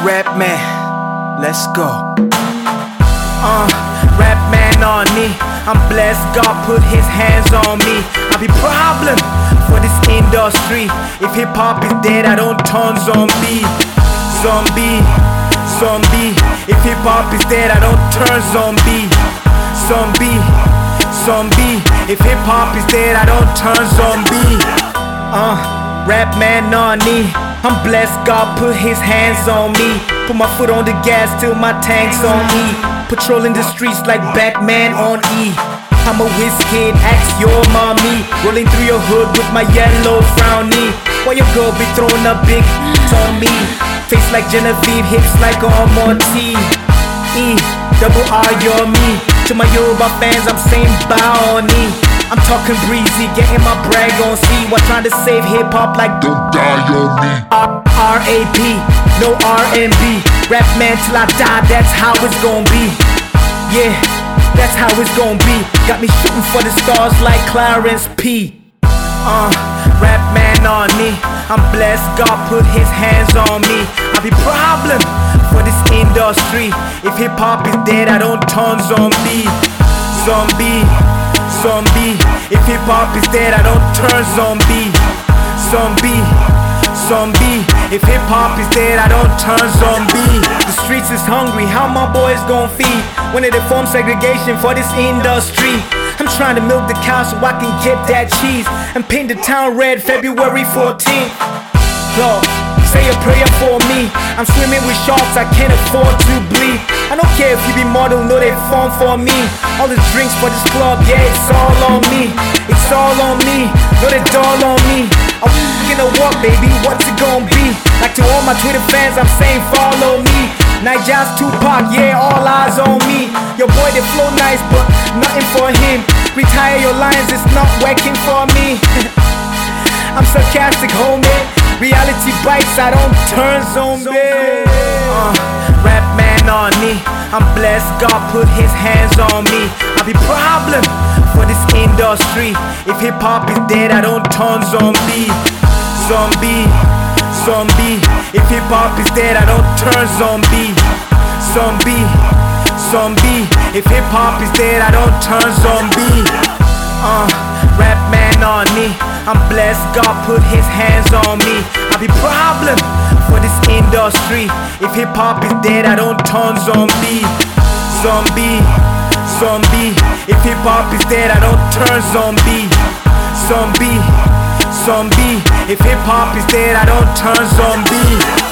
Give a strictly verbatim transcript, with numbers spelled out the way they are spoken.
Rap man, let's go. Uh, rap man on me. I'm blessed, God put his hands on me. I be problem for this industry. If hip hop is dead, I don't turn zombie. Zombie, zombie. If hip hop is dead, I don't turn zombie. Zombie, zombie. If hip hop is dead, I don't turn zombie. Uh, rap man on me. I'm blessed, God put his hands on me. Put my foot on the gas till my tank's on E. Patrolling the streets like Batman on E. I'm a whiz kid, ask your mommy. Rolling through your hood with my yellow frowny. Why your girl be throwing up big on me? Face like Genevieve, hips like Omoti. E, double R, you're me. To my Yoruba fans, I'm saying bow on me. I'm talking breezy, getting my brag on C. While trying to save hip-hop like don't die on me. R A P, no R and B. Rap man till I die, that's how it's gon' be. Yeah, that's how it's gon' be. Got me shooting for the stars like Clarence P. Uh, rap man on me. I'm blessed, God put his hands on me. I be problem for this industry. If hip-hop is dead, I don't turn zombie. Zombie, zombie. If hip-hop is dead, I don't turn zombie. Zombie, zombie. If hip-hop is dead, I don't turn zombie. The streets is hungry, how my boys gon' feed? When they form segregation for this industry. I'm trying to milk the cow so I can get that cheese and paint the town red February fourteenth. Lord, say a prayer for me. I'm swimming with sharks, I can't afford to bleed. I don't care if you be model, know they form for me. All the drinks for this club, yeah, it's all on me. It's all on me, know they doll on me. I'm gonna walk, baby, what's it gonna be? Like to all my Twitter fans, I'm saying follow me. Nigel's Tupac, yeah, all eyes on me. Your boy, they flow nice, but nothing for him. Retire your lines, it's not working for me. I'm sarcastic, homie. Reality bites, I don't turn zombie. Uh, rap man on me. I'm blessed, God put his hands on me. I be problem for this industry. If hip-hop is dead, I don't turn zombie. Zombie, zombie. If hip-hop is dead, I don't turn zombie. Zombie, zombie. If hip-hop is dead, I don't turn zombie. Uh, rap man on me. I'm blessed, God put his hands on me. I be problem for this industry. If hip-hop is dead, I don't turn zombie. Zombie, zombie. If hip-hop is dead, I don't turn zombie. Zombie, zombie. If hip-hop is dead, I don't turn zombie.